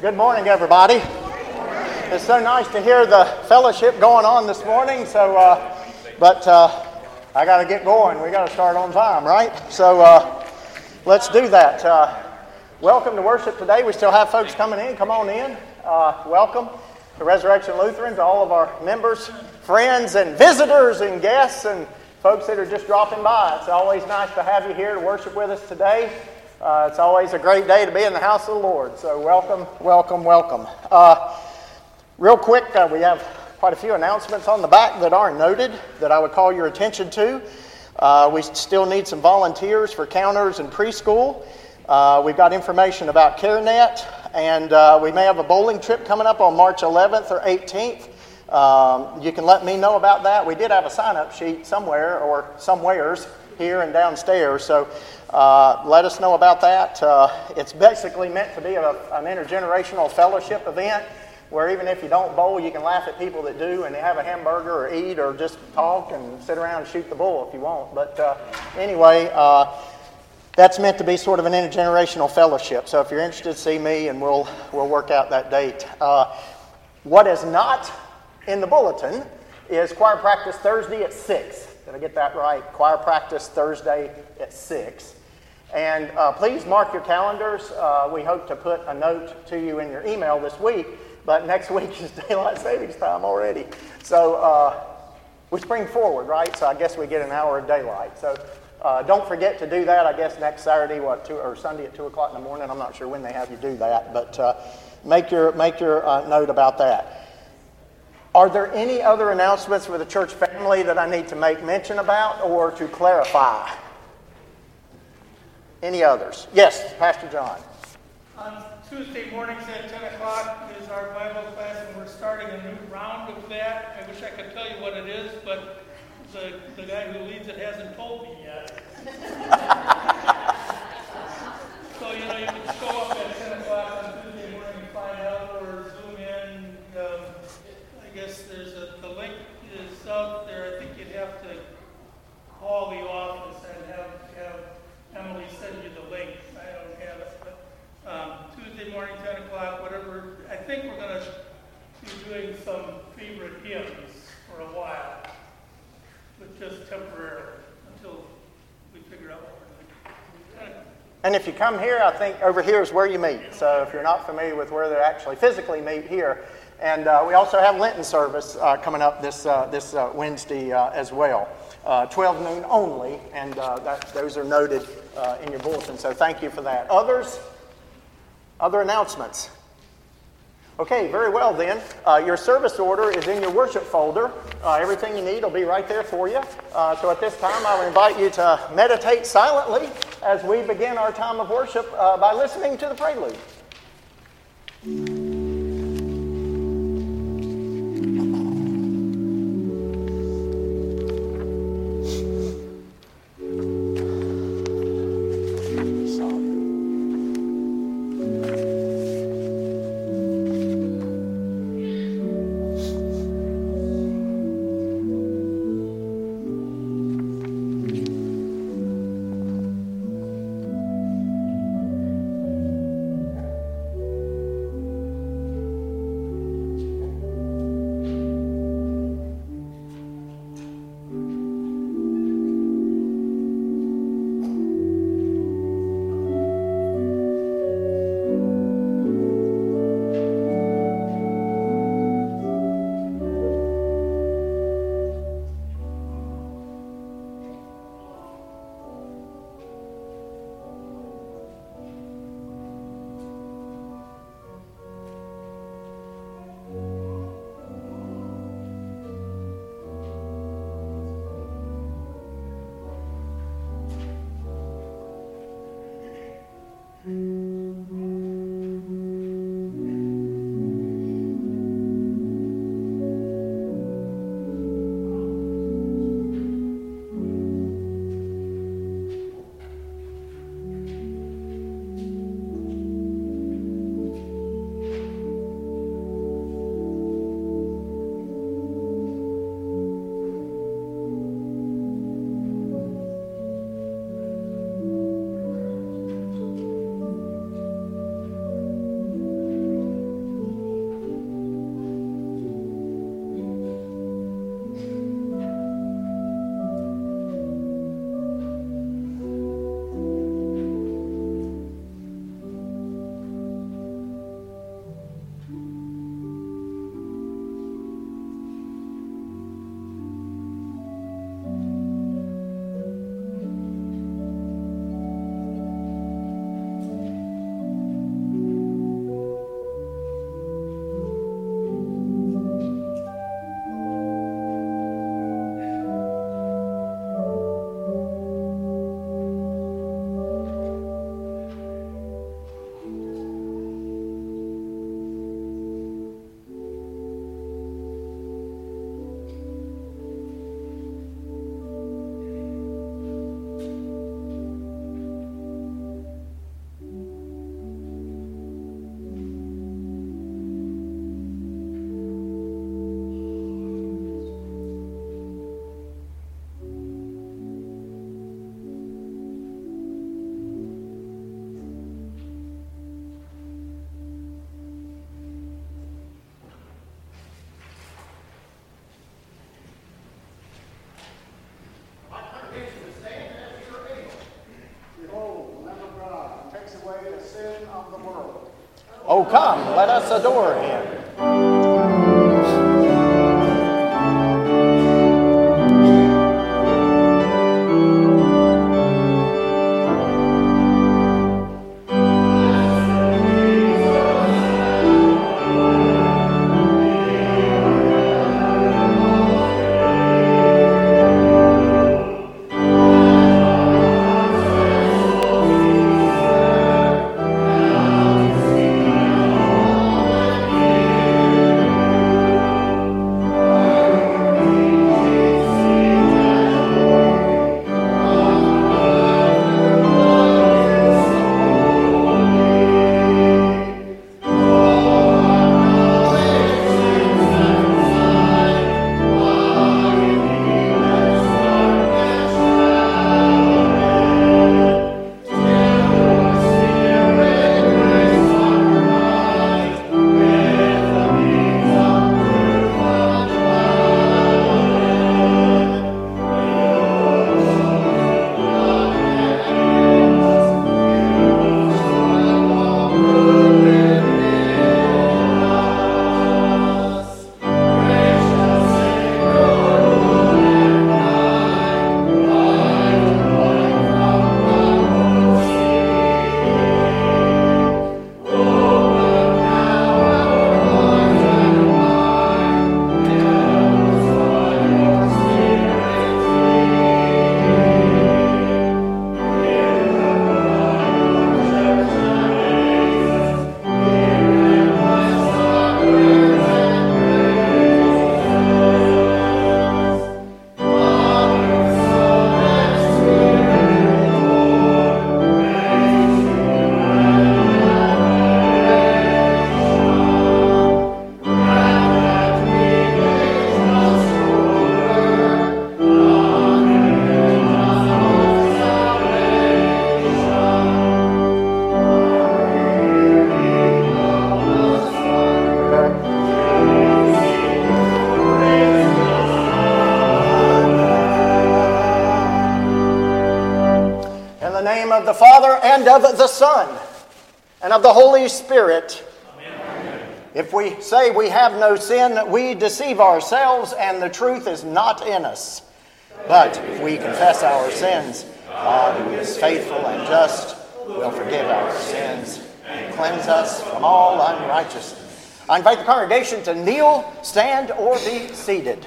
Good morning, everybody. It's so nice to hear the fellowship going on this morning. But I got to get going. We got to start on time, right? So let's do that. Welcome to worship today. We still have folks coming in. Come on in. Welcome to Resurrection Lutheran, to all of our members, friends, and visitors, and guests, and folks that are just dropping by. It's always nice to have you here to worship with us today. It's always a great day to be in the house of the Lord. So welcome, welcome, welcome. Real quick, we have quite a few announcements on the back that are noted that I would call your attention to. We still need some volunteers for counters and preschool. We've got information about CareNet, and we may have a bowling trip coming up on March 11th or 18th. You can let me know about that. We did have a sign-up sheet somewhere or somewheres here and downstairs, so let us know about that. It's basically meant to be an intergenerational fellowship event where even if you don't bowl, you can laugh at people that do and they have a hamburger or eat or just talk and sit around and shoot the bull if you want. But anyway, that's meant to be sort of an intergenerational fellowship. So if you're interested, see me and we'll work out that date. What is not in the bulletin is choir practice Thursday at 6. Did I get that right? Choir practice Thursday at 6. And please mark your calendars. We hope to put a note to you in your email this week, but next week is daylight savings time already. So we spring forward, right? So I guess we get an hour of daylight. So don't forget to do that. I guess next Saturday, or Sunday at 2 o'clock in the morning. I'm not sure when they have you do that, but make your note about that. Are there any other announcements for the church family that I need to make mention about or to clarify? Any others? Yes, Pastor John. On Tuesday mornings at 10 o'clock is our Bible class, and we're starting a new round of that. I wish I could tell you what it is, but the guy who leads it hasn't told me yet. So, you can show up at 10 o'clock on Tuesday morning and find out, or Zoom in. I guess the link is out there. I think you'd have to call the office and have Emily send you the link. I don't have it, but Tuesday morning, 10 o'clock, whatever. I think we're going to be doing some favorite hymns for a while, but just temporarily until we figure out what we're doing. And if you come here, I think over here is where you meet. So if you're not familiar with where they actually physically meet here. And we also have Lenten service coming up this Wednesday as well. 12 noon only, and those are noted in your bulletin. So thank you for that. Other announcements? Okay, very well then. Your service order is in your worship folder. Everything you need will be right there for you. So at this time, I will invite you to meditate silently as we begin our time of worship by listening to the prelude. of the world. Oh, come, let us adore him. Of the Father, and of the Son, and of the Holy Spirit. Amen. If we say we have no sin, we deceive ourselves, and the truth is not in us. But if we confess our sins, God, who is faithful and just, will forgive our sins and cleanse us from all unrighteousness. I invite the congregation to kneel, stand, or be seated.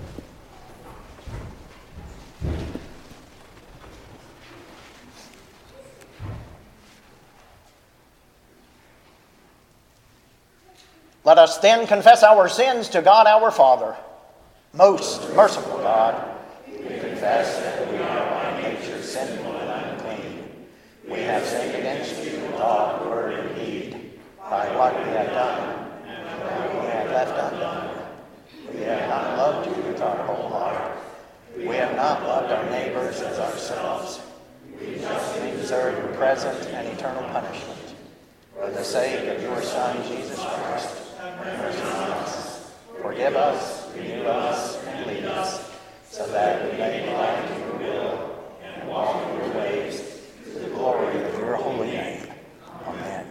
Let us then confess our sins to God our Father. Most merciful God, we confess that we are by nature sinful and unclean. We have sinned against you in thought, word, and deed, by what we have done, and what we have left undone. We have not loved you with our whole heart. We have not loved our neighbors as ourselves. We justly deserve your present and eternal punishment. For the sake of your Son, Jesus Christ, have mercy on us. Forgive us, renew us, and lead us, so that we may delight in your will and walk in your ways, to the glory of your holy name. Amen.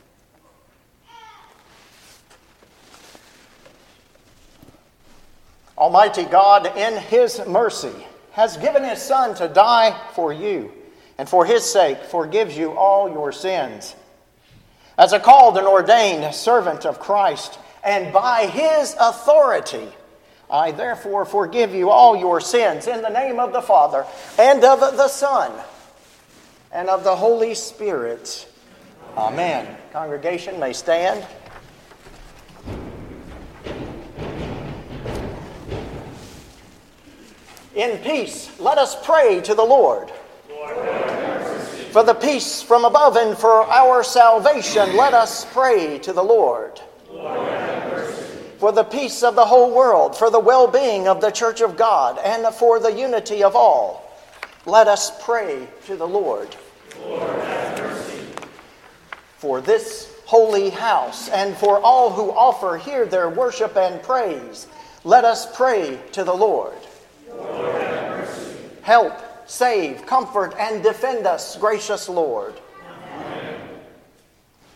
Almighty God, in his mercy, has given his Son to die for you, and for his sake forgives you all your sins. As a called and ordained servant of Christ, and by his authority, I therefore forgive you all your sins in the name of the Father, and of the Son, and of the Holy Spirit. Amen. Congregation may stand. In peace, let us pray to the Lord. For the peace from above and for our salvation, let us pray to the Lord. For the peace of the whole world, for the well-being of the Church of God, and for the unity of all, let us pray to the Lord. Lord, have mercy. For this holy house, and for all who offer here their worship and praise, let us pray to the Lord. Lord, have mercy. Help, save, comfort, and defend us, gracious Lord. Amen.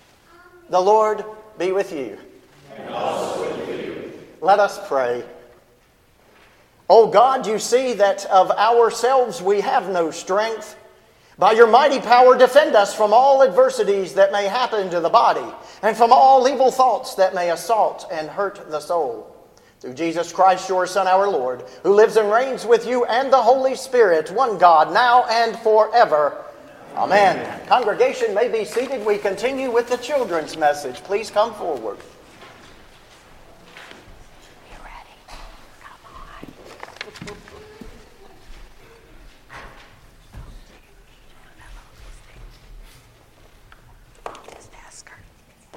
The Lord be with you. And also with you. Let us pray. O God, you see that of ourselves we have no strength. By your mighty power, defend us from all adversities that may happen to the body, and from all evil thoughts that may assault and hurt the soul. Through Jesus Christ, your Son, our Lord, who lives and reigns with you and the Holy Spirit, one God, now and forever. Amen. Congregation may be seated. We continue with the children's message. Please come forward. You ready? Come on. Just ask her.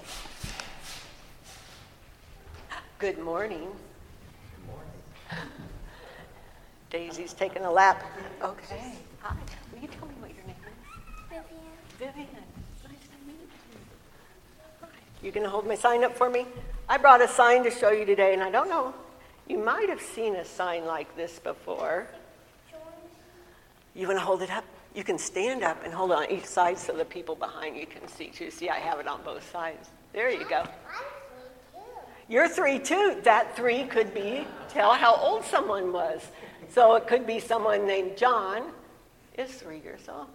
Good morning. Daisy's taking a lap. Okay. Hi. Will you tell me what your name is? Vivian. Nice to meet you. Hi. You going to hold my sign up for me? I brought a sign to show you today, and I don't know. You might have seen a sign like this before. You want to hold it up? You can stand up and hold it on each side so the people behind you can see too. See, I have it on both sides. There you go. You're 3 too. That 3 could be, tell how old someone was. So it could be someone named John is 3 years old.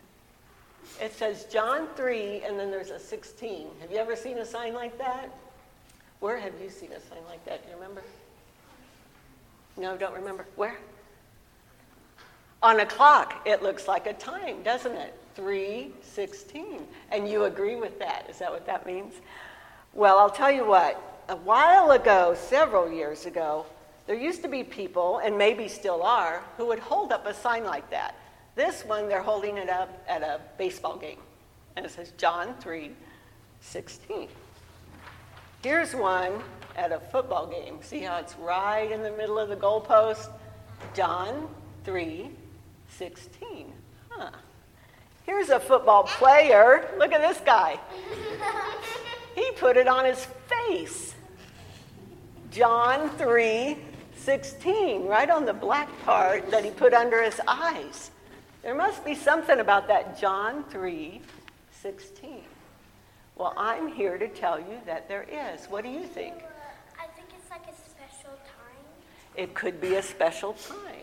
It says John 3, and then there's a 16. Have you ever seen a sign like that? Where have you seen a sign like that? Do you remember? No, don't remember. Where? On a clock. It looks like a time, doesn't it? 3:16. And you agree with that. Is that what that means? Well, I'll tell you what. A while ago, several years ago, there used to be people, and maybe still are, who would hold up a sign like that. This one, they're holding it up at a baseball game. And it says John 3:16. Here's one at a football game. See how it's right in the middle of the goalpost? John 3:16. Huh. Here's a football player. Look at this guy. He put it on his face. John 3:16, right on the black part that he put under his eyes. There must be something about that John 3:16. Well, I'm here to tell you that there is. What do you think? I think it's like a special time. It could be a special time,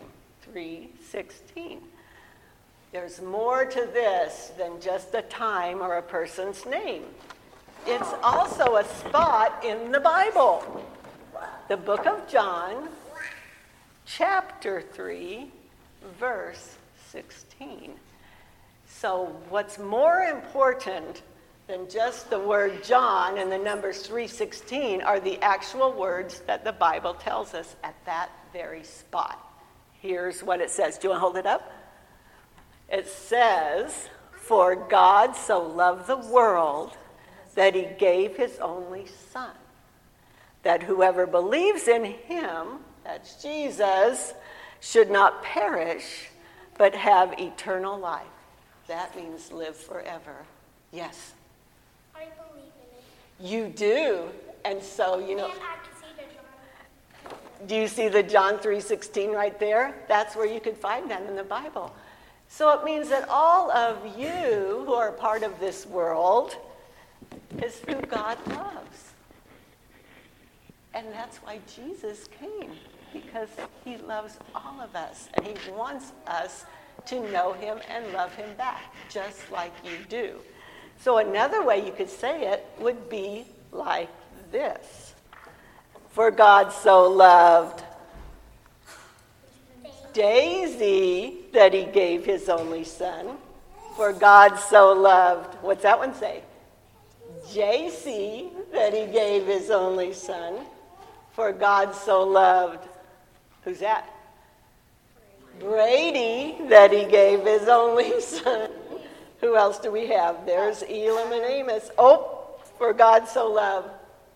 3:16. There's more to this than just a time or a person's name. It's also a spot in the Bible. The book of John, chapter 3, verse 16. So what's more important than just the word John and the numbers 3:16 are the actual words that the Bible tells us at that very spot. Here's what it says. Do you want to hold it up? It says, "For God so loved the world that he gave his only Son, that whoever believes in him," that's Jesus, "should not perish, but have eternal life." That means live forever. Yes? I believe in it. You do. And so, you know, And I can see the John. do you see the John 3:16 right there? That's where you could find that in the Bible. So it means that all of you who are part of this world is who God loves. And that's why Jesus came, because he loves all of us, and he wants us to know him and love him back, just like you do. So another way you could say it would be like this. For God so loved Daisy that he gave his only Son. For God so loved, what's that one say? JC that he gave his only Son. For God so loved, who's that? Brady that he gave his only Son. Who else do we have? There's Elam and Amos. Oh, for God so loved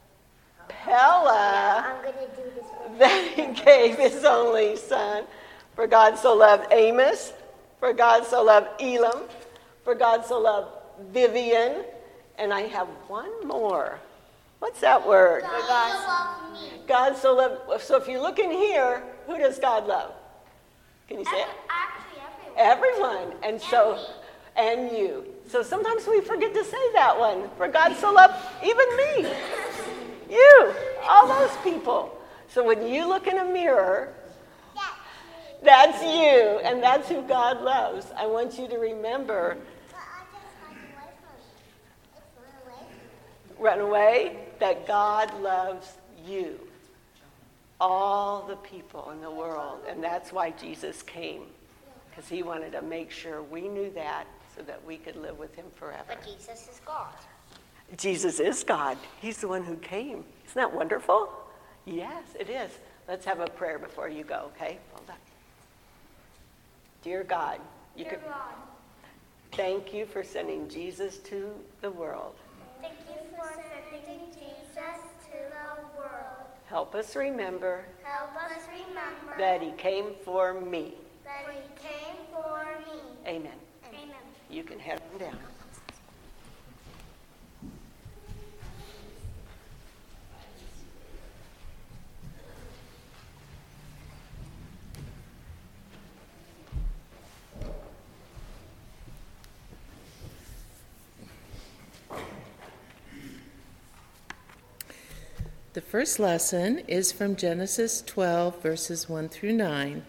Pella I'm going to do this one. that he gave his only Son. For God so loved Amos. For God so loved Elam. For God so loved Vivian. And I have one more. What's that word? God loved me. God so loved. So if you look in here, who does God love? Can you say it? Actually, everyone. Everyone. And so, and you. So sometimes we forget to say that one. For God so loved even me, you, all those people. So when you look in a mirror, that's you, and that's who God loves. I want you to remember. Run away, that God loves you. All the people in the world. And that's why Jesus came. Because he wanted to make sure we knew that so that we could live with him forever. But Jesus is God. Jesus is God. He's the one who came. Isn't that wonderful? Yes, it is. Let's have a prayer before you go, okay? Hold on. Dear God, thank you for sending Jesus to the world. Thank you for sending Jesus to the world. Help us remember Help us remember that he came for me. that he came for me. Amen. Amen. You can head on down. The first lesson is from Genesis 12, verses 1 through 9.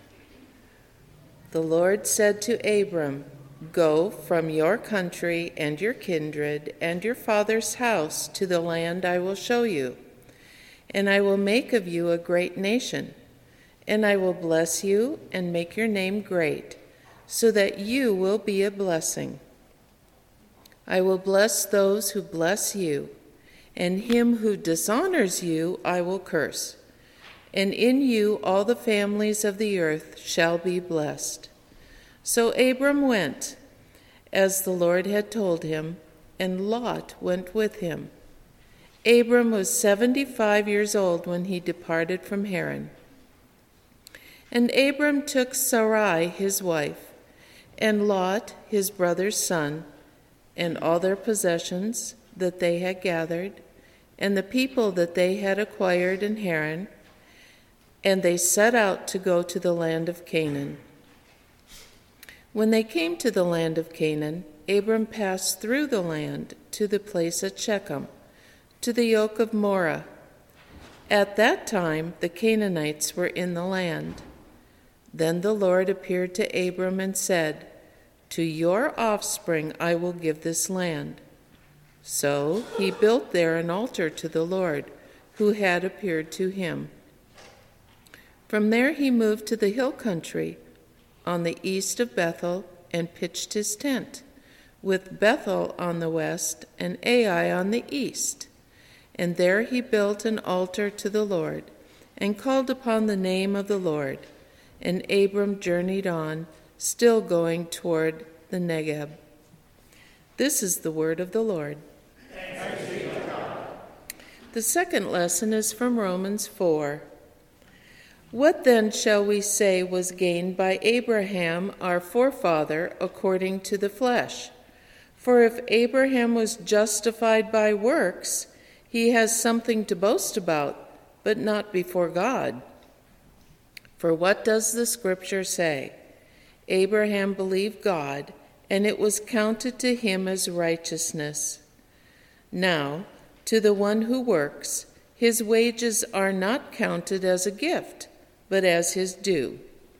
The Lord said to Abram, "Go from your country and your kindred and your father's house to the land I will show you, and I will make of you a great nation, and I will bless you and make your name great, so that you will be a blessing. I will bless those who bless you, and him who dishonors you I will curse. And in you all the families of the earth shall be blessed." So Abram went, as the Lord had told him, and Lot went with him. Abram was 75 years old when he departed from Haran. And Abram took Sarai his wife, and Lot his brother's son, and all their possessions that they had gathered, and the people that they had acquired in Haran, and they set out to go to the land of Canaan. When they came to the land of Canaan, Abram passed through the land to the place at Shechem, to the oak of Moreh. At that time the Canaanites were in the land. Then the Lord appeared to Abram and said, "To your offspring I will give this land." So he built there an altar to the Lord, who had appeared to him. From there he moved to the hill country on the east of Bethel and pitched his tent, with Bethel on the west and Ai on the east. And there he built an altar to the Lord and called upon the name of the Lord. And Abram journeyed on, still going toward the Negeb. This is the word of the Lord. Thanks be to God. The second lesson is from Romans 4. What then shall we say was gained by Abraham, our forefather, according to the flesh? For if Abraham was justified by works, he has something to boast about, but not before God. For what does the scripture say? Abraham believed God, and it was counted to him as righteousness. Now, to the one who works, his wages are not counted as a gift, but as his due.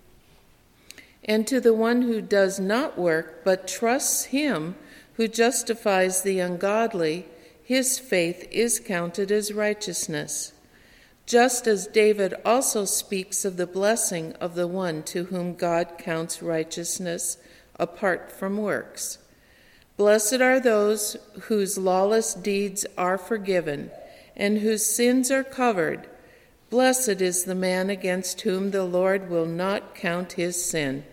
And to the one who does not work, but trusts him who justifies the ungodly, his faith is counted as righteousness. Just as David also speaks of the blessing of the one to whom God counts righteousness apart from works. Blessed are those whose lawless deeds are forgiven and whose sins are covered. Blessed is the man against whom the Lord will not count his sin.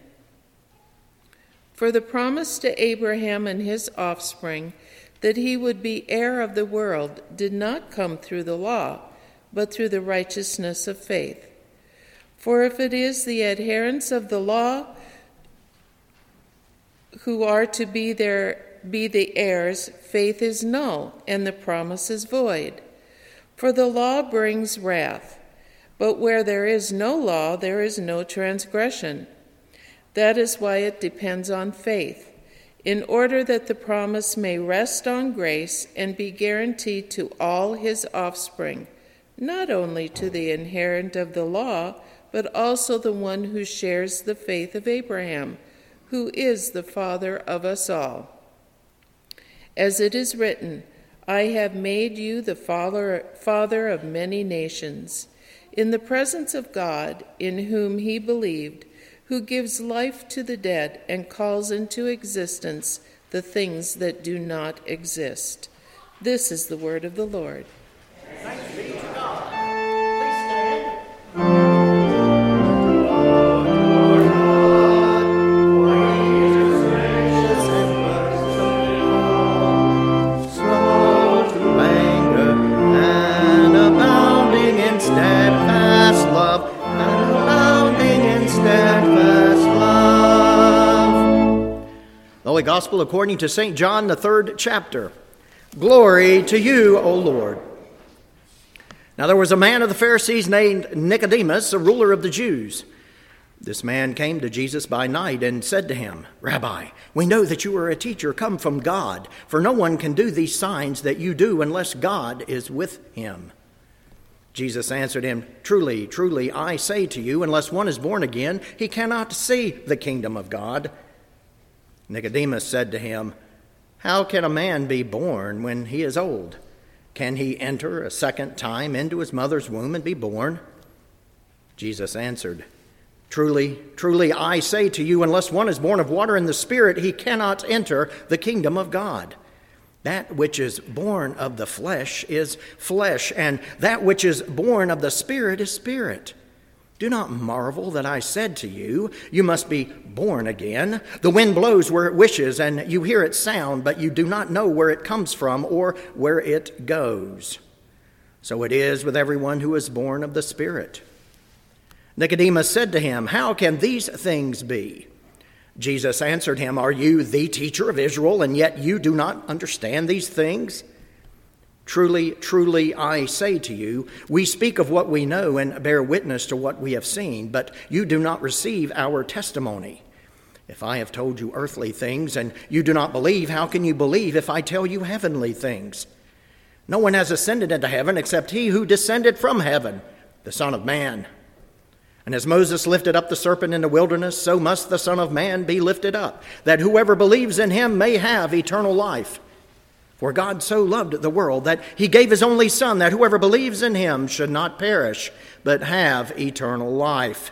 For the promise to Abraham and his offspring that he would be heir of the world did not come through the law, but through the righteousness of faith. For if it is the adherents of the law who are to be the heirs, faith is null, and the promise is void. For the law brings wrath, but where there is no law, there is no transgression. That is why it depends on faith. in order that the promise may rest on grace and be guaranteed to all his offspring, not only to the inherit of the law, but also the one who shares the faith of Abraham, who is the father of us all. As it is written, I have made you the father of many nations, in the presence of God, in whom he believed, who gives life to the dead and calls into existence the things that do not exist. This is the word of the Lord. Thanks be to God. Please stand. Holy Gospel according to St. John, the 3rd chapter. Glory to you, O Lord. Now there was a man of the Pharisees named Nicodemus, a ruler of the Jews. This man came to Jesus by night and said to him, Rabbi, we know that you are a teacher come from God, for no one can do these signs that you do unless God is with him. Jesus answered him, Truly, truly, I say to you, unless one is born again, he cannot see the kingdom of God. Nicodemus said to him, How can a man be born when he is old? Can he enter a second time into his mother's womb and be born? Jesus answered, Truly, truly, I say to you, unless one is born of water and the Spirit, he cannot enter the kingdom of God. That which is born of the flesh is flesh, and that which is born of the Spirit is spirit. Do not marvel that I said to you, you must be born again. The wind blows where it wishes, and you hear its sound, but you do not know where it comes from or where it goes. So it is with everyone who is born of the Spirit. Nicodemus said to him, How can these things be? Jesus answered him, Are you the teacher of Israel, and yet you do not understand these things? Truly, truly, I say to you, we speak of what we know and bear witness to what we have seen, but you do not receive our testimony. If I have told you earthly things and you do not believe, how can you believe if I tell you heavenly things? No one has ascended into heaven except he who descended from heaven, the Son of Man. And as Moses lifted up the serpent in the wilderness, so must the Son of Man be lifted up, that whoever believes in him may have eternal life. For God so loved the world that he gave his only Son, that whoever believes in him should not perish, but have eternal life.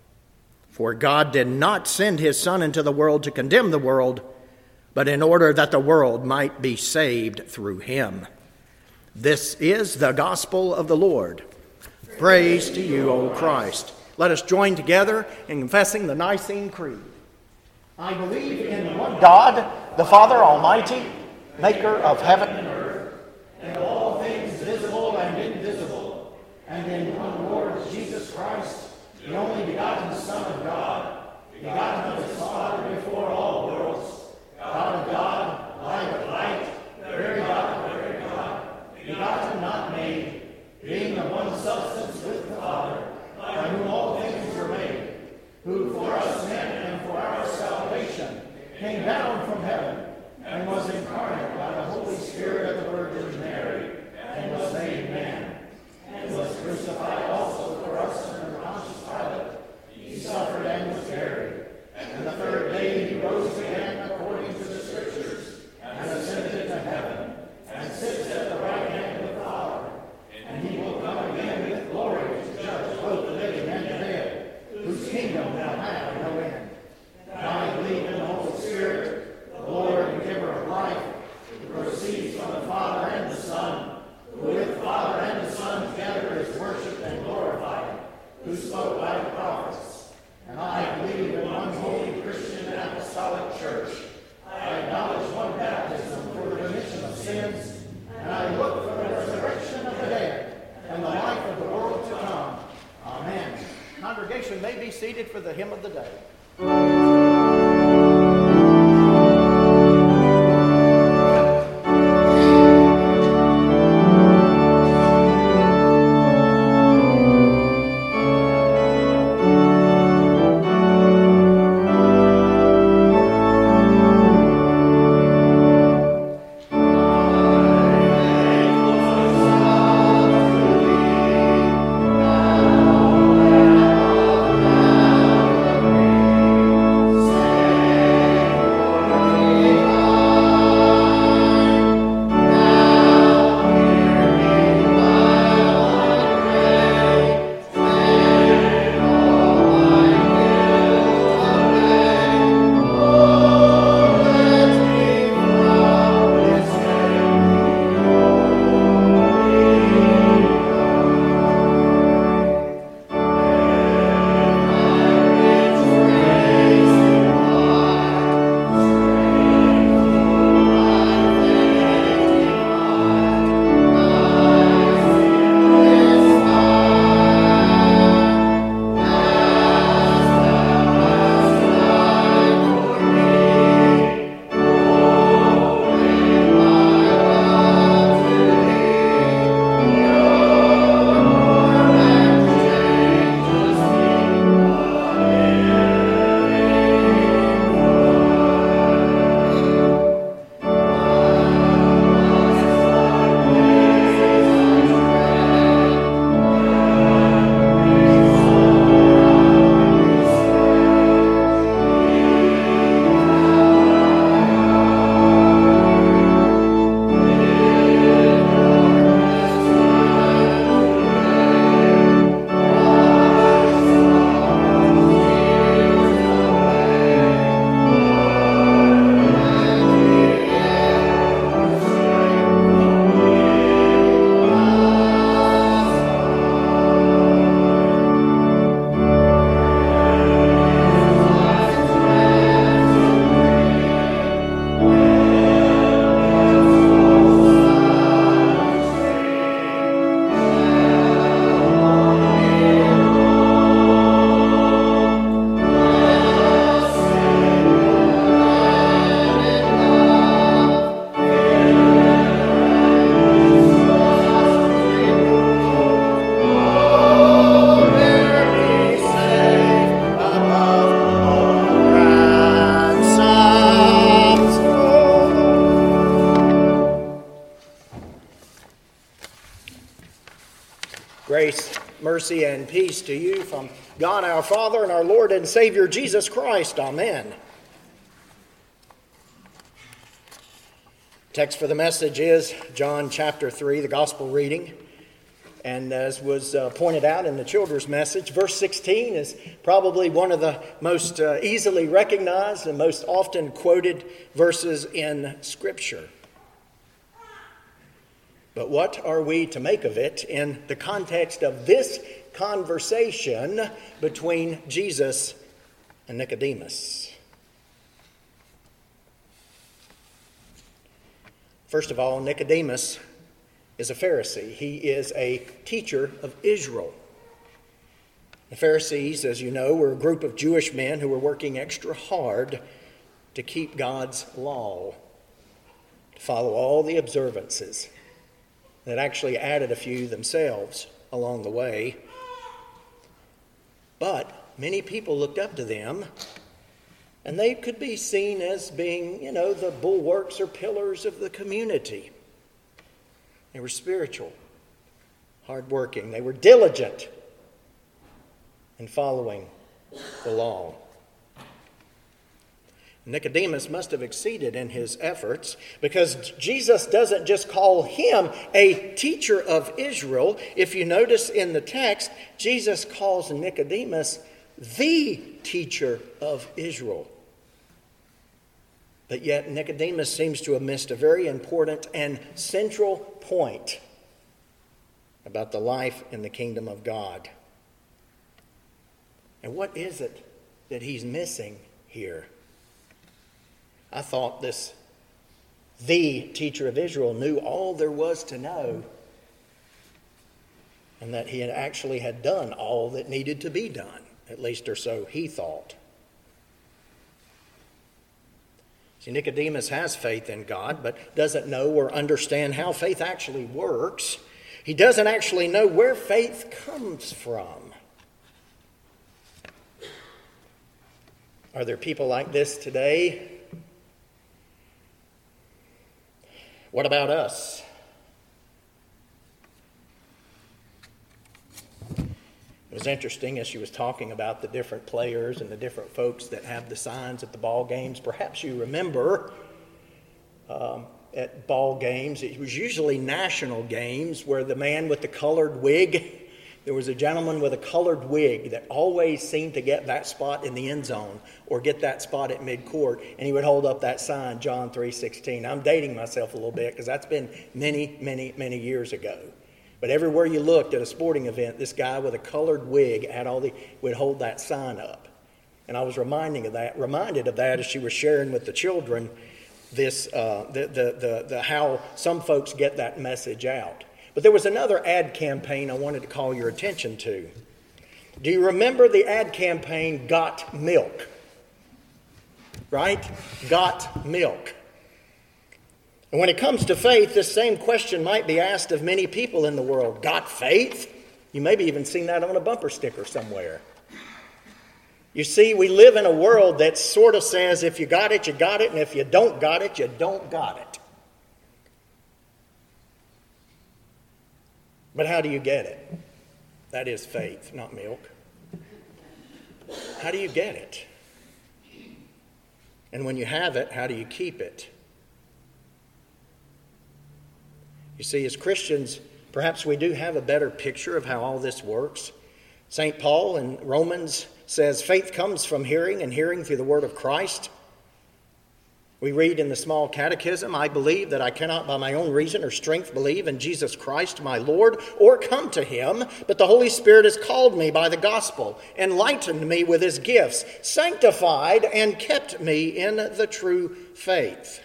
For God did not send his Son into the world to condemn the world, but in order that the world might be saved through him. This is the gospel of the Lord. Praise to you, O Christ. Let us join together in confessing the Nicene Creed. I believe in one God, the Father Almighty, maker of heaven and earth, and all things visible and invisible, and in one Lord Jesus Christ, the only begotten Son of God, begotten of his Father before all worlds, God of God, light of light, very God of very God, begotten, not made, being of one substance with the Father, by whom all things were made, who for us men and for our salvation came down from heaven, and was incarnate by the Holy Spirit of the Virgin Mary, and was made man, and was crucified also for us under Pontius Pilate. He suffered and was buried, and the third day he rose again according to the Scriptures, and ascended into heaven, and sits at the right hand of the Father. And he will come again with glory to judge both the living and the dead, whose kingdom will have no end. And I believe in the Holy Spirit, the Lord and giver of life, who proceeds from the Father and the Son, who with the Father and the Son together is worshipped and glorified, who spoke by the prophets. And I believe in one holy Christian and apostolic church. I acknowledge one baptism for the remission of sins, and I look for the resurrection of the dead and the life of the world to come. Amen. Congregation may be seated for the hymn of the day. Grace, mercy, and peace to you from God our Father and our Lord and Savior Jesus Christ. Amen. Text for the message is John chapter 3, the gospel reading. And as was pointed out in the children's message, verse 16 is probably one of the most easily recognized and most often quoted verses in Scripture. But what are we to make of it in the context of this conversation between Jesus and Nicodemus? First of all, Nicodemus is a Pharisee. He is a teacher of Israel. The Pharisees, as you know, were a group of Jewish men who were working extra hard to keep God's law, to follow all the observances, that actually added a few themselves along the way. But many people looked up to them, and they could be seen as being, the bulwarks or pillars of the community. They were spiritual, hardworking. They were diligent in following the law. Nicodemus must have exceeded in his efforts, because Jesus doesn't just call him a teacher of Israel. If you notice in the text, Jesus calls Nicodemus the teacher of Israel. But yet Nicodemus seems to have missed a very important and central point about the life in the kingdom of God. And what is it that he's missing here? I thought the teacher of Israel knew all there was to know, and that he had done all that needed to be done, at least or so he thought. See, Nicodemus has faith in God, but doesn't know or understand how faith actually works. He doesn't actually know where faith comes from. Are there people like this today? What about us? It was interesting as she was talking about the different players and the different folks that have the signs at the ball games. Perhaps you remember at ball games, it was usually national games where the man with the colored wig, there was a gentleman with a colored wig that always seemed to get that spot in the end zone or get that spot at midcourt, and he would hold up that sign, John 3:16. I'm dating myself a little bit because that's been many, many, many years ago. But everywhere you looked at a sporting event, this guy with a colored wig would hold that sign up. And I was reminded of that as she was sharing with the children this how some folks get that message out. But there was another ad campaign I wanted to call your attention to. Do you remember the ad campaign Got Milk? Right? Got Milk. And when it comes to faith, this same question might be asked of many people in the world. Got faith? You maybe even seen that on a bumper sticker somewhere. You see, we live in a world that sort of says if you got it, you got it, and if you don't got it, you don't got it. But how do you get it? That is faith, not milk. How do you get it? And when you have it, how do you keep it? You see, as Christians, perhaps we do have a better picture of how all this works. St. Paul in Romans says, faith comes from hearing, and hearing through the word of Christ. We read in the small catechism, I believe that I cannot by my own reason or strength believe in Jesus Christ my Lord or come to him, but the Holy Spirit has called me by the gospel, enlightened me with his gifts, sanctified and kept me in the true faith.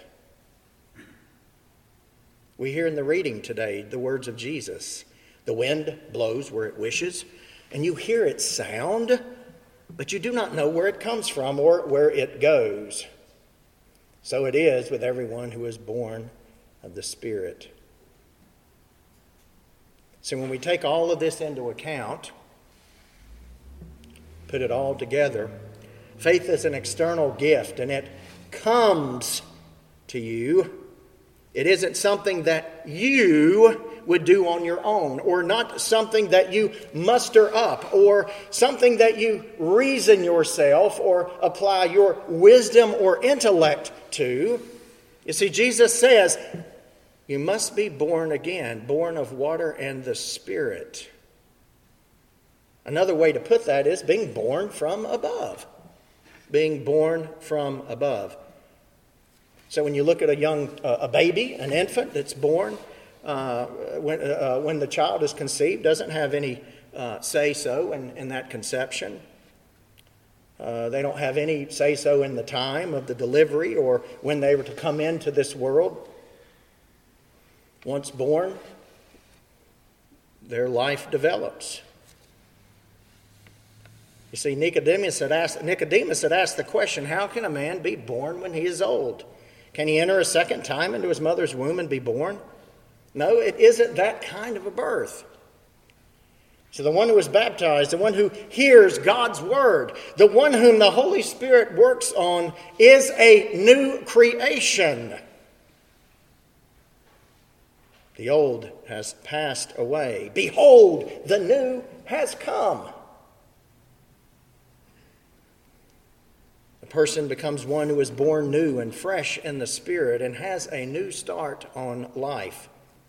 We hear in the reading today the words of Jesus. The wind blows where it wishes, and you hear its sound, but you do not know where it comes from or where it goes. So it is with everyone who is born of the Spirit. So when we take all of this into account, put it all together, faith is an external gift, and it comes to you. It isn't something that you would do on your own, or not something that you muster up, or something that you reason yourself or apply your wisdom or intellect to. You see, Jesus says, you must be born again, born of water and the Spirit. Another way to put that is being born from above. Being born from above. So when you look at a baby, an infant that's born, when the child is conceived, doesn't have any say-so in that conception. They don't have any say-so in the time of the delivery or when they were to come into this world. Once born, their life develops. You see, Nicodemus had asked the question, how can a man be born when he is old? Can he enter a second time into his mother's womb and be born? No, it isn't that kind of a birth. So the one who is baptized, the one who hears God's word, the one whom the Holy Spirit works on, is a new creation. The old has passed away. Behold, the new has come. The person becomes one who is born new and fresh in the Spirit and has a new start on life.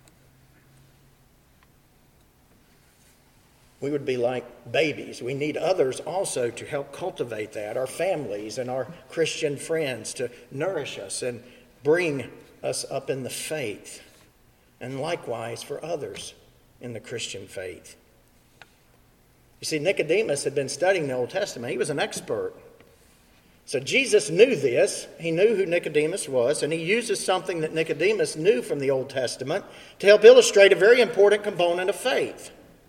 We would be like babies. We need others also to help cultivate that, our families and our Christian friends, to nourish us and bring us up in the faith. And likewise for others in the Christian faith. You see, Nicodemus had been studying the Old Testament. He was an expert. So Jesus knew this. He knew who Nicodemus was, and he uses something that Nicodemus knew from the Old Testament to help illustrate a very important component of faith.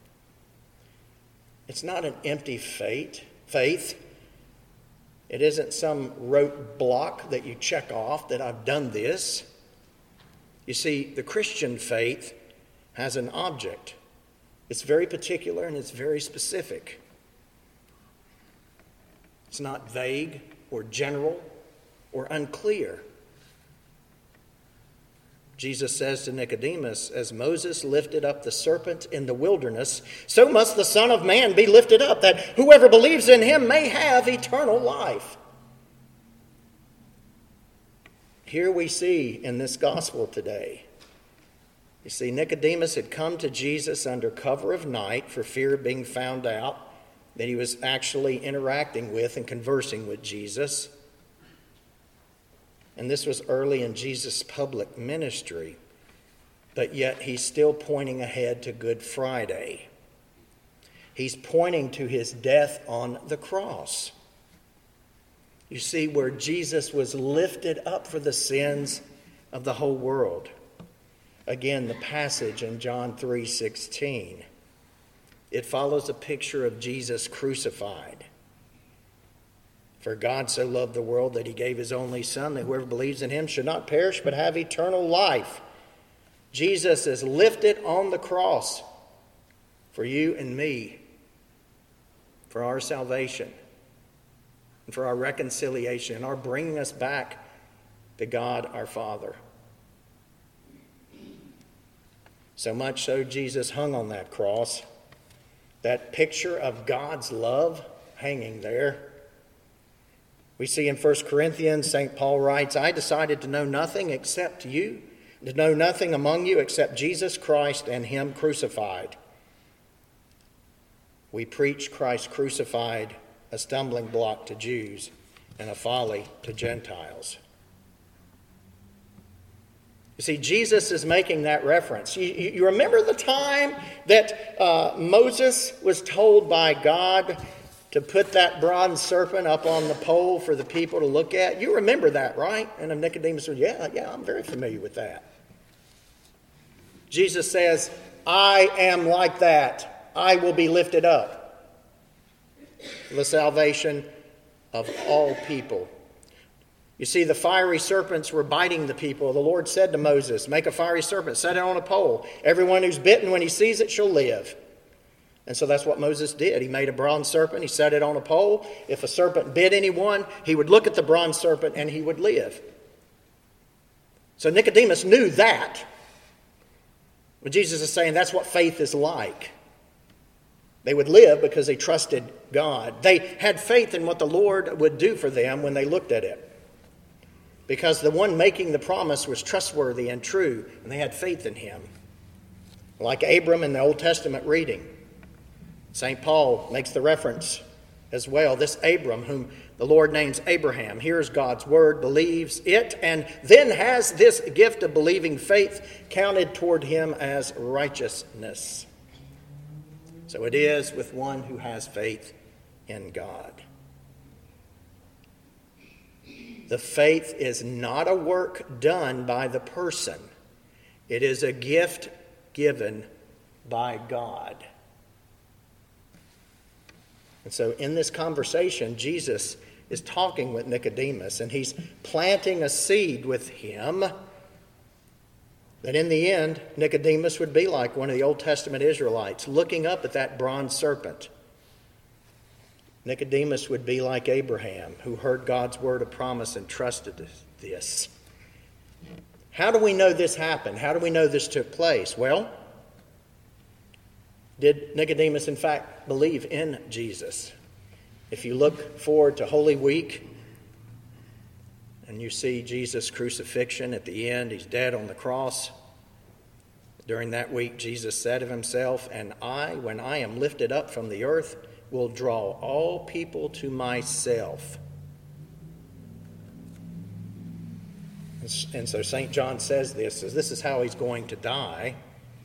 It's not an empty faith. It isn't some rote block that you check off that I've done this. You see, the Christian faith has an object. It's very particular and it's very specific. It's not vague or general or unclear. Jesus says to Nicodemus, as Moses lifted up the serpent in the wilderness, so must the Son of Man be lifted up, that whoever believes in him may have eternal life. Here we see in this gospel today, you see, Nicodemus had come to Jesus under cover of night for fear of being found out that he was actually interacting with and conversing with Jesus. And this was early in Jesus' public ministry, but yet he's still pointing ahead to Good Friday. He's pointing to his death on the cross. You see, where Jesus was lifted up for the sins of the whole world. Again, the passage in John 3:16. It follows a picture of Jesus crucified. For God so loved the world that he gave his only Son, that whoever believes in him should not perish but have eternal life. Jesus is lifted on the cross for you and me, for our salvation, and for our reconciliation, and our bringing us back to God our Father. So much so Jesus hung on that cross, that picture of God's love hanging there. We see in 1 Corinthians, St. Paul writes, I decided to know nothing except you, to know nothing among you except Jesus Christ and him crucified. We preach Christ crucified, a stumbling block to Jews and a folly to Gentiles. You see, Jesus is making that reference. You remember the time that Moses was told by God to put that bronze serpent up on the pole for the people to look at? You remember that, right? And Nicodemus said, yeah, I'm very familiar with that. Jesus says, I am like that. I will be lifted up for the salvation of all people. You see, the fiery serpents were biting the people. The Lord said to Moses, make a fiery serpent, set it on a pole. Everyone who's bitten, when he sees it, shall live. And so that's what Moses did. He made a bronze serpent. He set it on a pole. If a serpent bit anyone, he would look at the bronze serpent and he would live. So Nicodemus knew that. Well, Jesus is saying that's what faith is like. They would live because they trusted God. They had faith in what the Lord would do for them when they looked at it. Because the one making the promise was trustworthy and true, and they had faith in him. Like Abram in the Old Testament reading, St. Paul makes the reference as well. This Abram, whom the Lord names Abraham, hears God's word, believes it, and then has this gift of believing faith counted toward him as righteousness. So it is with one who has faith in God. The faith is not a work done by the person. It is a gift given by God. And so in this conversation, Jesus is talking with Nicodemus, and he's planting a seed with him that in the end, Nicodemus would be like one of the Old Testament Israelites, looking up at that bronze serpent. Nicodemus would be like Abraham, who heard God's word of promise and trusted this. How do we know this happened? How do we know this took place? Well, did Nicodemus in fact believe in Jesus? If you look forward to Holy Week and you see Jesus' crucifixion at the end, he's dead on the cross. During that week, Jesus said of himself, "And I, when I am lifted up from the earth, will draw all people to myself." And so St. John says this is how he's going to die.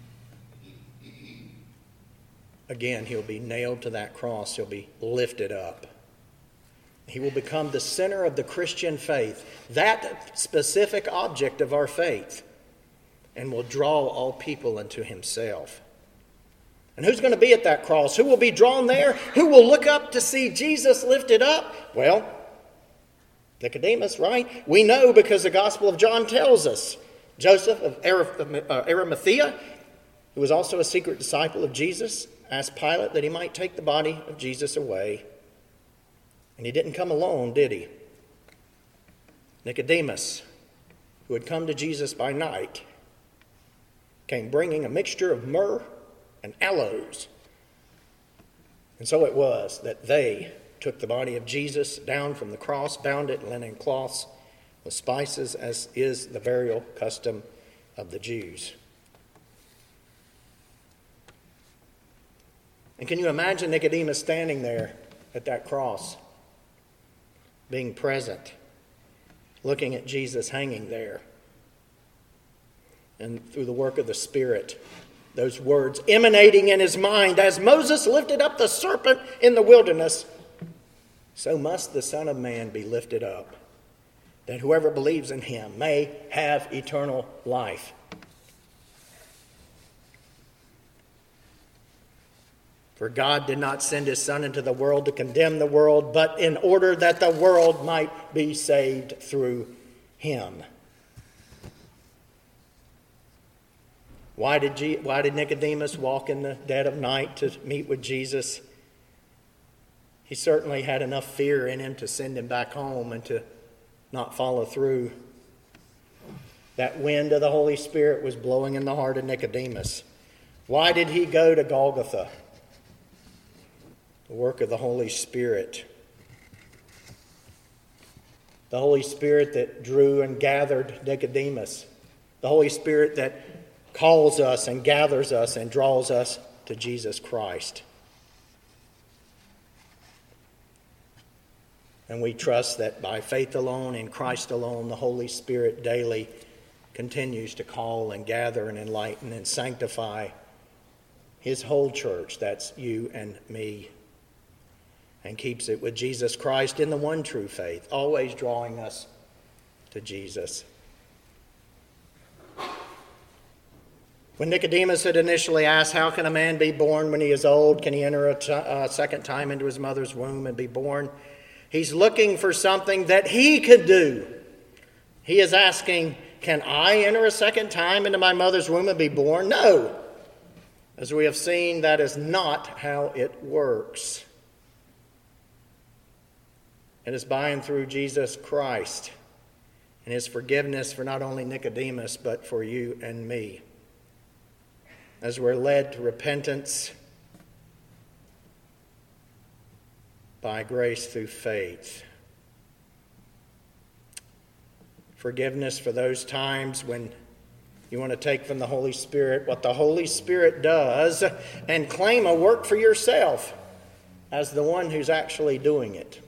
Again, he'll be nailed to that cross. He'll be lifted up. He will become the center of the Christian faith, that specific object of our faith, and will draw all people unto himself. And who's going to be at that cross? Who will be drawn there? Who will look up to see Jesus lifted up? Well, Nicodemus, right? We know because the Gospel of John tells us. Joseph of Arimathea, who was also a secret disciple of Jesus, asked Pilate that he might take the body of Jesus away. And he didn't come alone, did he? Nicodemus, who had come to Jesus by night, came bringing a mixture of myrrh and aloes. And so it was that they took the body of Jesus down from the cross, bound it in linen cloths with spices, as is the burial custom of the Jews. And can you imagine Nicodemus standing there at that cross, being present, looking at Jesus hanging there? And through the work of the Spirit, those words emanating in his mind, "As Moses lifted up the serpent in the wilderness, so must the Son of Man be lifted up, that whoever believes in him may have eternal life." For God did not send his Son into the world to condemn the world, but in order that the world might be saved through him. Why did Nicodemus walk in the dead of night to meet with Jesus? He certainly had enough fear in him to send him back home and to not follow through. That wind of the Holy Spirit was blowing in the heart of Nicodemus. Why did he go to Golgotha? The work of the Holy Spirit. The Holy Spirit that drew and gathered Nicodemus. The Holy Spirit that calls us and gathers us and draws us to Jesus Christ. And we trust that by faith alone, in Christ alone, the Holy Spirit daily continues to call and gather and enlighten and sanctify his whole church. That's you and me. And keeps it with Jesus Christ in the one true faith, always drawing us to Jesus. When Nicodemus had initially asked, "How can a man be born when he is old? Can he enter a second time into his mother's womb and be born?" He's looking for something that he could do. He is asking, can I enter a second time into my mother's womb and be born? No. As we have seen, that is not how it works. It is by and through Jesus Christ and his forgiveness for not only Nicodemus, but for you and me. as we're led to repentance by grace through faith. Forgiveness for those times when you want to take from the Holy Spirit what the Holy Spirit does and claim a work for yourself as the one who's actually doing it.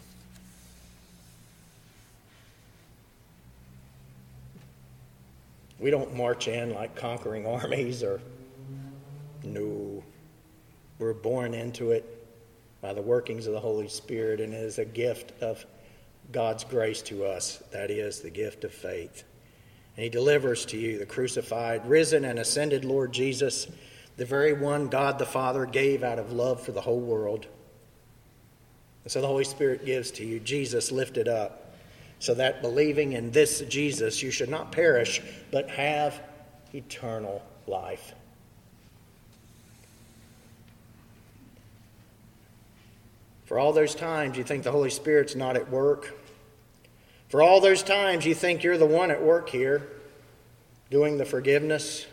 We don't march in like conquering armies no. We're born into it by the workings of the Holy Spirit, and it is a gift of God's grace to us. That is the gift of faith. And he delivers to you the crucified, risen, and ascended Lord Jesus, the very one God the Father gave out of love for the whole world. And so the Holy Spirit gives to you Jesus lifted up, so that believing in this Jesus, you should not perish, but have eternal life. For all those times you think the Holy Spirit's not at work, for all those times you think you're the one at work here, doing the forgiveness,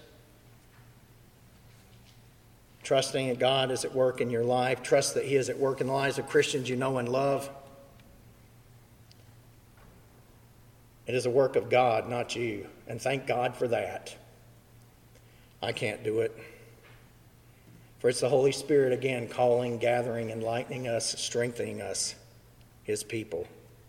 trusting that God is at work in your life, trust that he is at work in the lives of Christians you know and love. It is a work of God, not you, and thank God for that. I can't do it. For it's the Holy Spirit again calling, gathering, enlightening us, strengthening us, his people.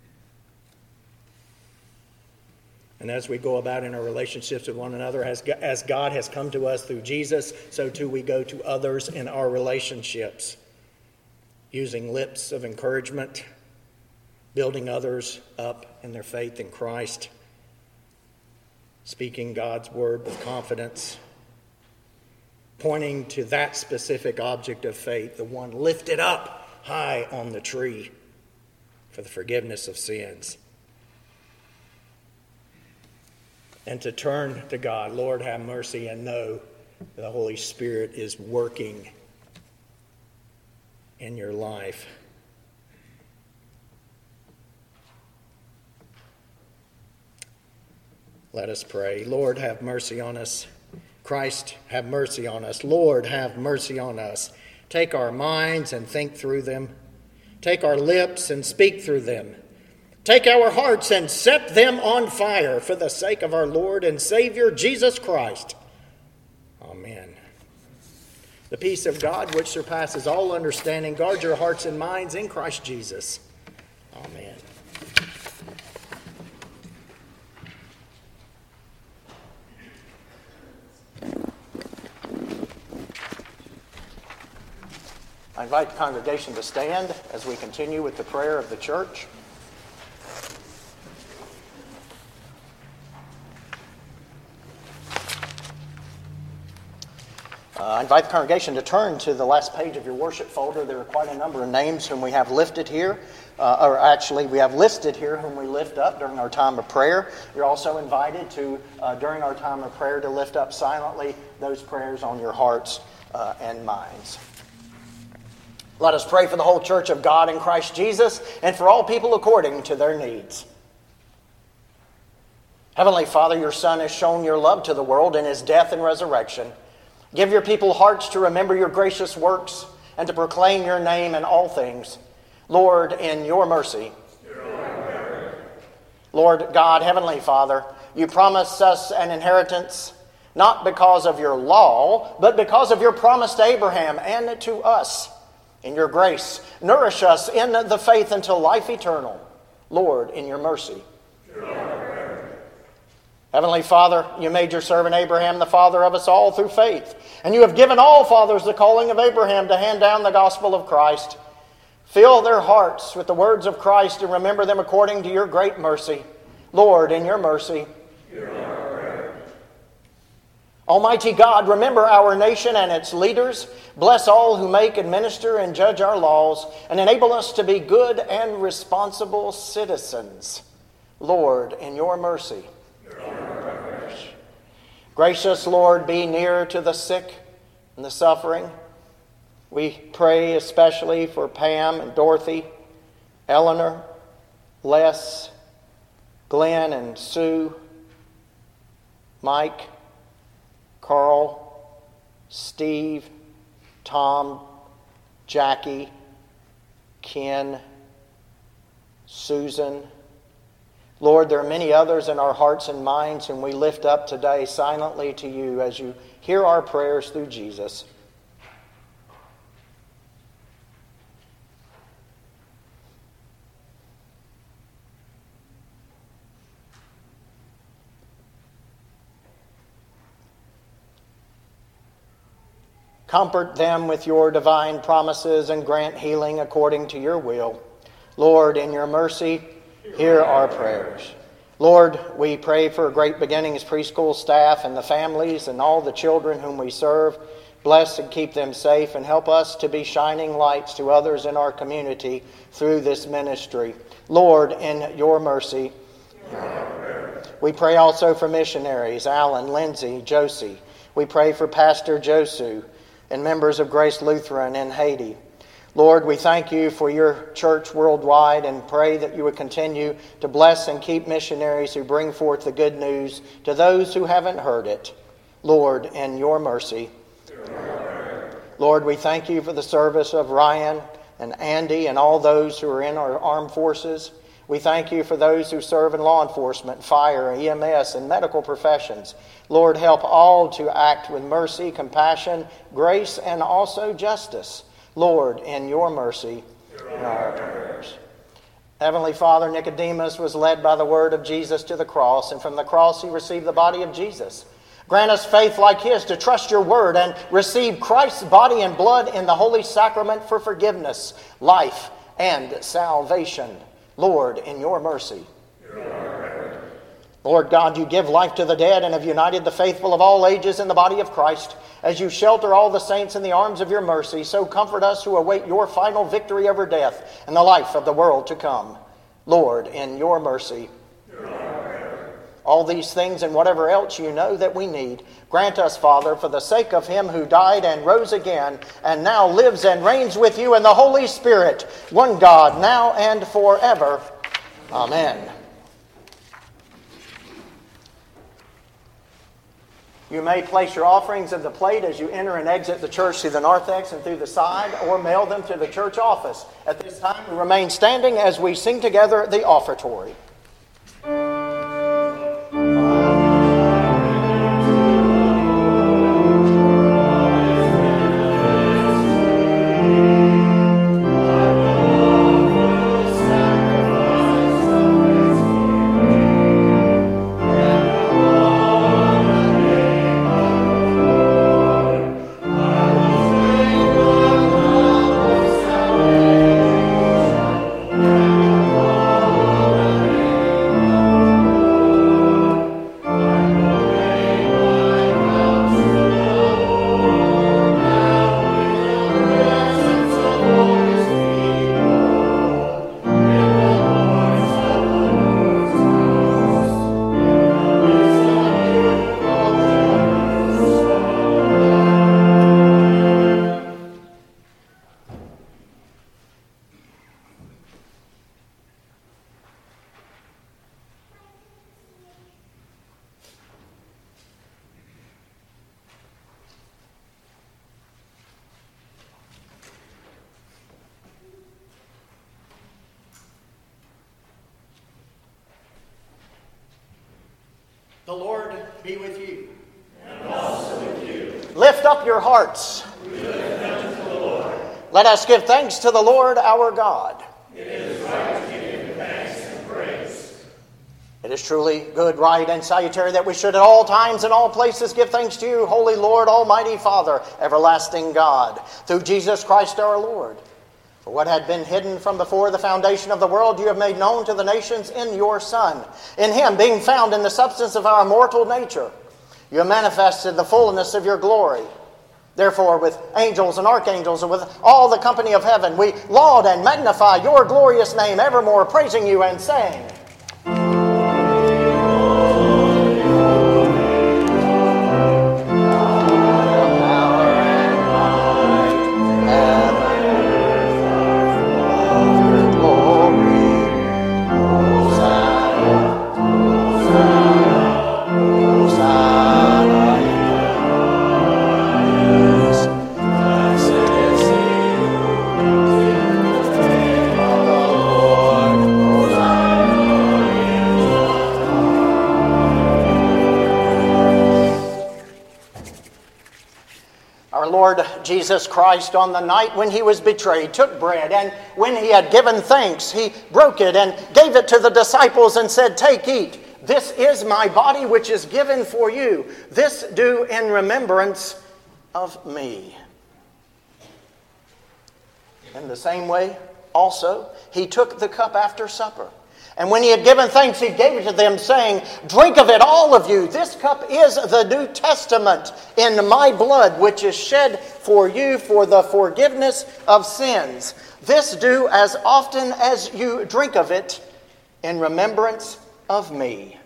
And as we go about in our relationships with one another, as God has come to us through Jesus, so too we go to others in our relationships, using lips of encouragement, building others up in their faith in Christ, speaking God's word with confidence, pointing to that specific object of faith, the one lifted up high on the tree for the forgiveness of sins. And to turn to God, Lord, have mercy, and know the Holy Spirit is working in your life. Let us pray. Lord, have mercy on us. Christ, have mercy on us. Lord, have mercy on us. Take our minds and think through them. Take our lips and speak through them. Take our hearts and set them on fire for the sake of our Lord and Savior, Jesus Christ. Amen. The peace of God, which surpasses all understanding, guard your hearts and minds in Christ Jesus. Amen. I invite the congregation to stand as we continue with the prayer of the church. I invite the congregation to turn to the last page of your worship folder. There are quite a number of names whom we have lifted here, we have listed here whom we lift up during our time of prayer. You're also invited to, during our time of prayer, to lift up silently those prayers on your hearts and minds. Let us pray for the whole church of God in Christ Jesus and for all people according to their needs. Heavenly Father, your Son has shown your love to the world in his death and resurrection. Give your people hearts to remember your gracious works and to proclaim your name in all things. Lord, in your mercy. Lord God, Heavenly Father, you promised us an inheritance not because of your law, but because of your promise to Abraham and to us. In your grace, nourish us in the faith until life eternal. Lord, in your mercy. Heavenly Father, you made your servant Abraham the father of us all through faith. And you have given all fathers the calling of Abraham to hand down the gospel of Christ. Fill their hearts with the words of Christ and remember them according to your great mercy. Lord, in your mercy. Almighty God, remember our nation and its leaders. Bless all who make, administer, and judge our laws, and enable us to be good and responsible citizens. Lord, in your mercy. Gracious Lord, be near to the sick and the suffering. We pray especially for Pam and Dorothy, Eleanor, Les, Glenn and Sue, Mike, Carl, Steve, Tom, Jackie, Ken, Susan. Lord, there are many others in our hearts and minds whom we lift up today silently to you as you hear our prayers through Jesus. Comfort them with your divine promises and grant healing according to your will. Lord, in your mercy, hear our prayers. Lord, we pray for Great Beginnings preschool staff and the families and all the children whom we serve. Bless and keep them safe and help us to be shining lights to others in our community through this ministry. Lord, in your mercy, hear our prayers. We pray also for missionaries, Alan, Lindsay, Josie. We pray for Pastor Josu and members of Grace Lutheran in Haiti. Lord, we thank you for your church worldwide and pray that you would continue to bless and keep missionaries who bring forth the good news to those who haven't heard it. Lord, in your mercy. Lord, we thank you for the service of Ryan and Andy and all those who are in our armed forces. We thank you for those who serve in law enforcement, fire, EMS, and medical professions. Lord, help all to act with mercy, compassion, grace, and also justice. Lord, in your mercy, hear our prayers. Heavenly Father, Nicodemus was led by the word of Jesus to the cross, and from the cross he received the body of Jesus. Grant us faith like his to trust your word and receive Christ's body and blood in the holy sacrament for forgiveness, life, and salvation. Lord, in your mercy. Lord God, you give life to the dead and have united the faithful of all ages in the body of Christ. As you shelter all the saints in the arms of your mercy, so comfort us who await your final victory over death and the life of the world to come. Lord, in your mercy. All these things and whatever else you know that we need, grant us, Father, for the sake of him who died and rose again, and now lives and reigns with you in the Holy Spirit, one God, now and forever. Amen. You may place your offerings in the plate as you enter and exit the church through the narthex and through the side, or mail them to the church office. At this time, we remain standing as we sing together the offertory. The Lord be with you. And also with you. Lift up your hearts. We lift them to the Lord. Let us give thanks to the Lord our God. It is right to give him thanks and praise. It is truly good, right, and salutary that we should at all times and all places give thanks to you, Holy Lord, Almighty Father, everlasting God, through Jesus Christ our Lord. For what had been hidden from before the foundation of the world, you have made known to the nations in your Son. In him, being found in the substance of our mortal nature, you have manifested the fullness of your glory. Therefore, with angels and archangels and with all the company of heaven, we laud and magnify your glorious name, evermore praising you and saying, Lord Jesus Christ, on the night when he was betrayed, took bread, and when he had given thanks, he broke it and gave it to the disciples and said, "Take, eat. This is my body which is given for you. This do in remembrance of me." In the same way, also, he took the cup after supper. And when he had given thanks, he gave it to them, saying, "Drink of it, all of you. This cup is the New Testament in my blood, which is shed for you for the forgiveness of sins. This do as often as you drink of it in remembrance of me."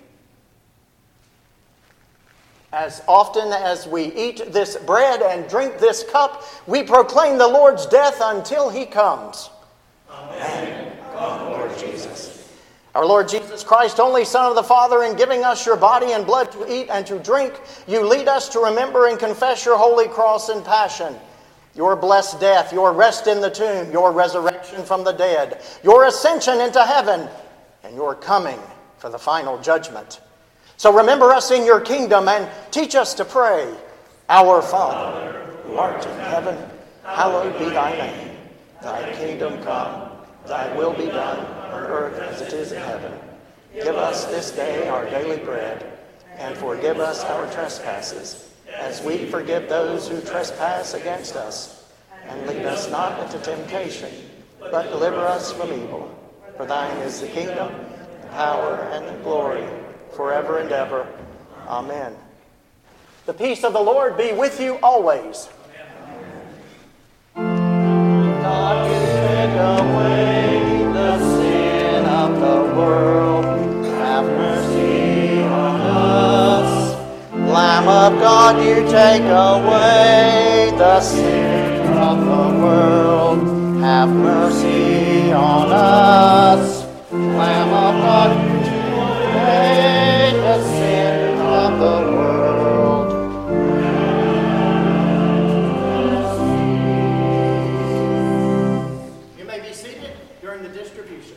As often as we eat this bread and drink this cup, we proclaim the Lord's death until he comes. Amen. Come, Lord Jesus. Our Lord Jesus Christ, only Son of the Father, in giving us your body and blood to eat and to drink, you lead us to remember and confess your holy cross and passion, your blessed death, your rest in the tomb, your resurrection from the dead, your ascension into heaven, and your coming for the final judgment. So remember us in your kingdom and teach us to pray. Our Father, who art in heaven, hallowed be thy name. Thy kingdom come, thy will be done on earth as it is in heaven. Give us this day our daily bread, and forgive us our trespasses, as we forgive those who trespass against us. And lead us not into temptation, but deliver us from evil. For thine is the kingdom, the power, and the glory, forever and ever. Amen. The peace of the Lord be with you always. God, you take away the sin of the world. Have mercy on us. Lamb of God, you take away the sin of the world. Have mercy on us. Lamb of God, you take away the sin of the world. You may be seated during the distribution.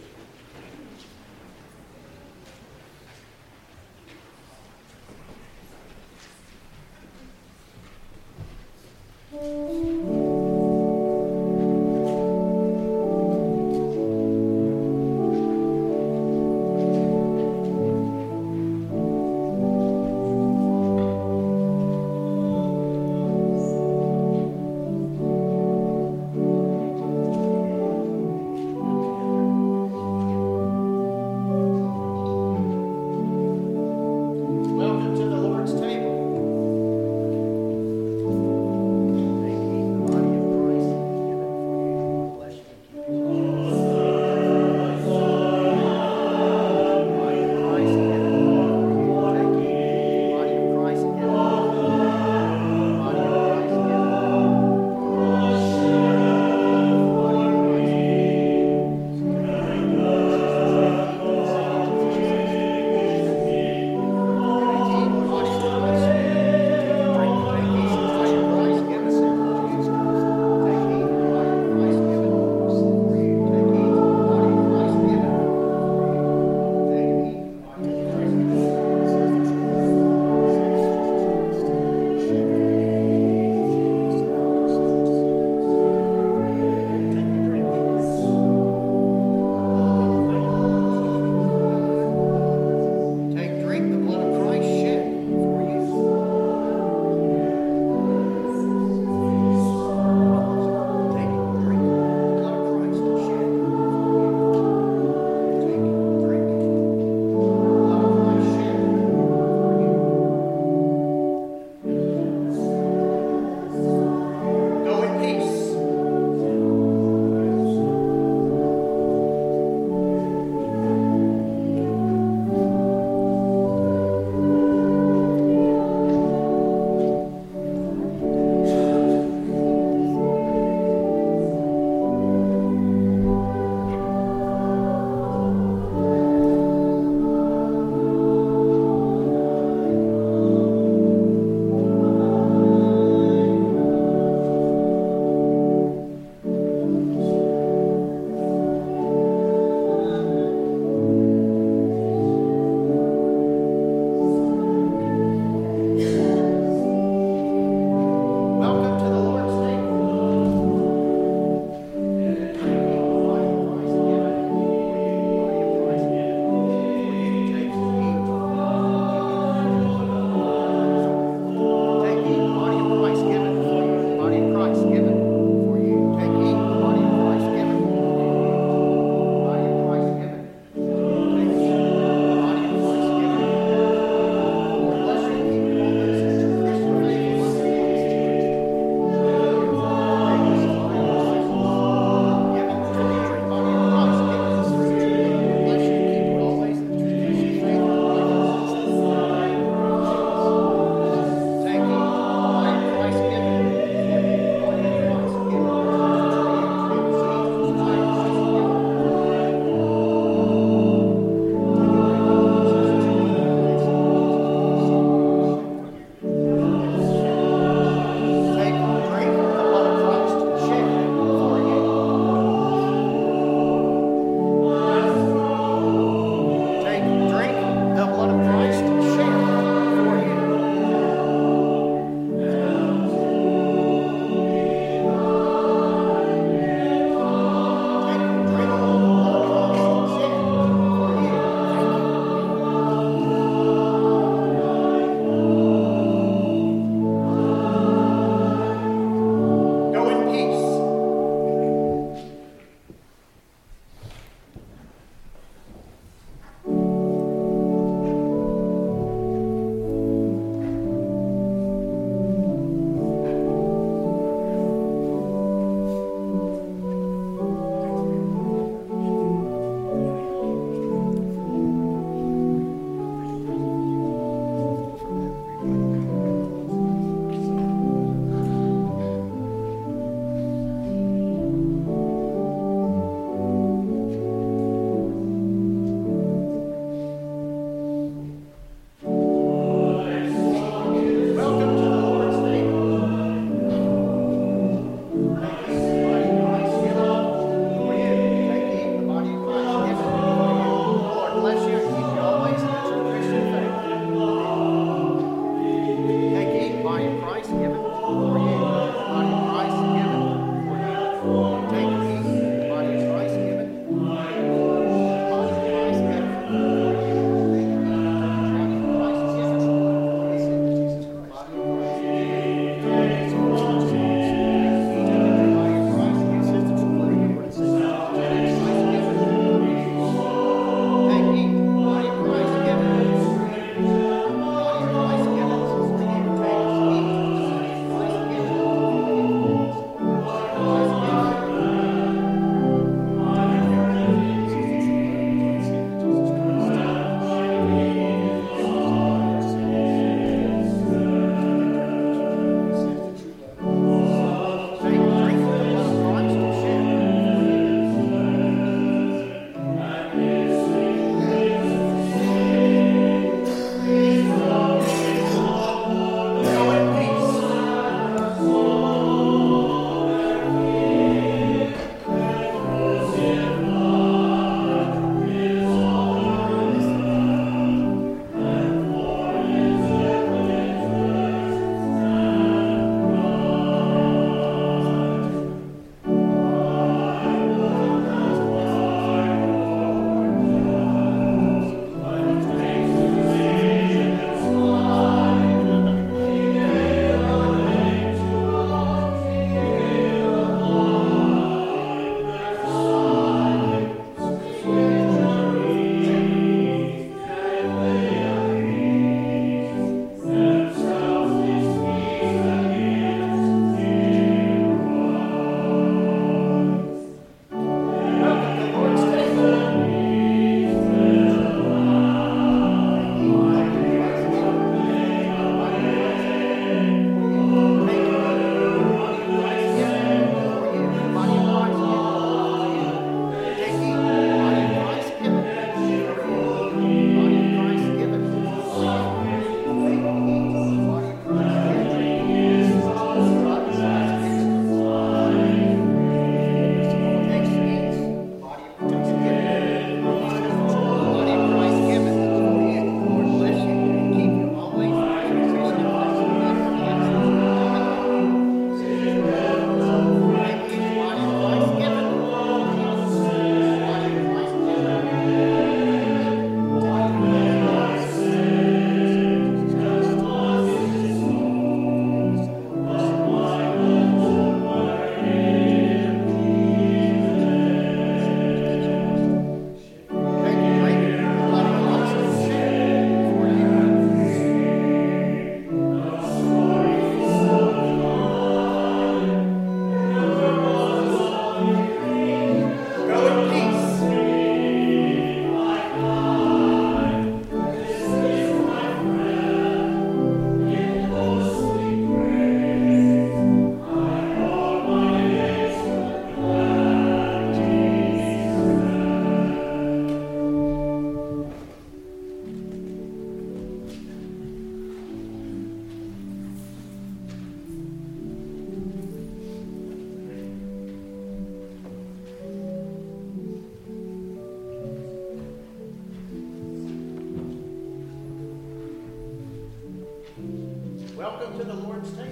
come to the Lord's table.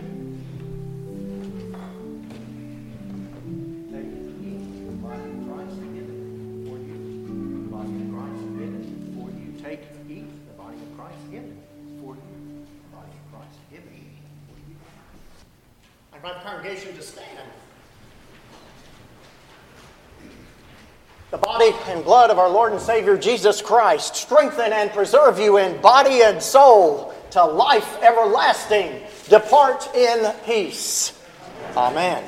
Take and eat the body of Christ given for you. The body of Christ given for you. Take and eat the body of Christ given for you. The body of Christ given for you. I invite the congregation to stand. The body and blood of our Lord and Savior Jesus Christ strengthen and preserve you in body and soul to life everlasting. Depart in peace. Amen.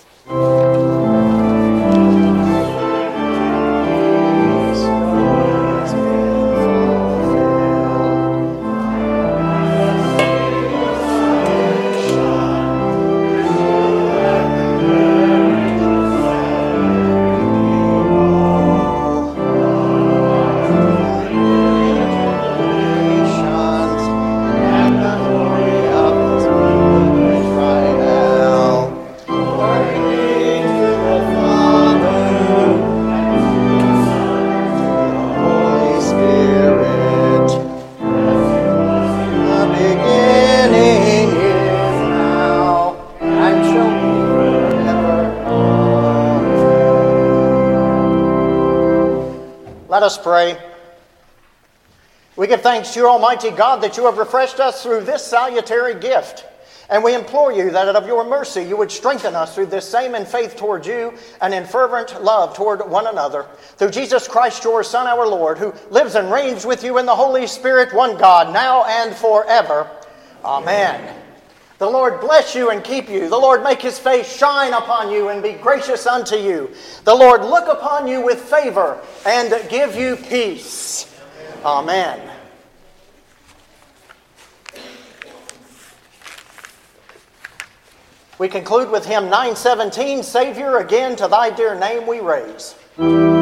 Let us pray. We give thanks to you, Almighty God, that you have refreshed us through this salutary gift. And we implore you that of your mercy you would strengthen us through this same in faith toward you and in fervent love toward one another. Through Jesus Christ, your Son, our Lord, who lives and reigns with you in the Holy Spirit, one God, now and forever. Amen. The Lord bless you and keep you. The Lord make his face shine upon you and be gracious unto you. The Lord look upon you with favor and give you peace. Amen. We conclude with hymn 917, Savior, again to thy dear name we raise.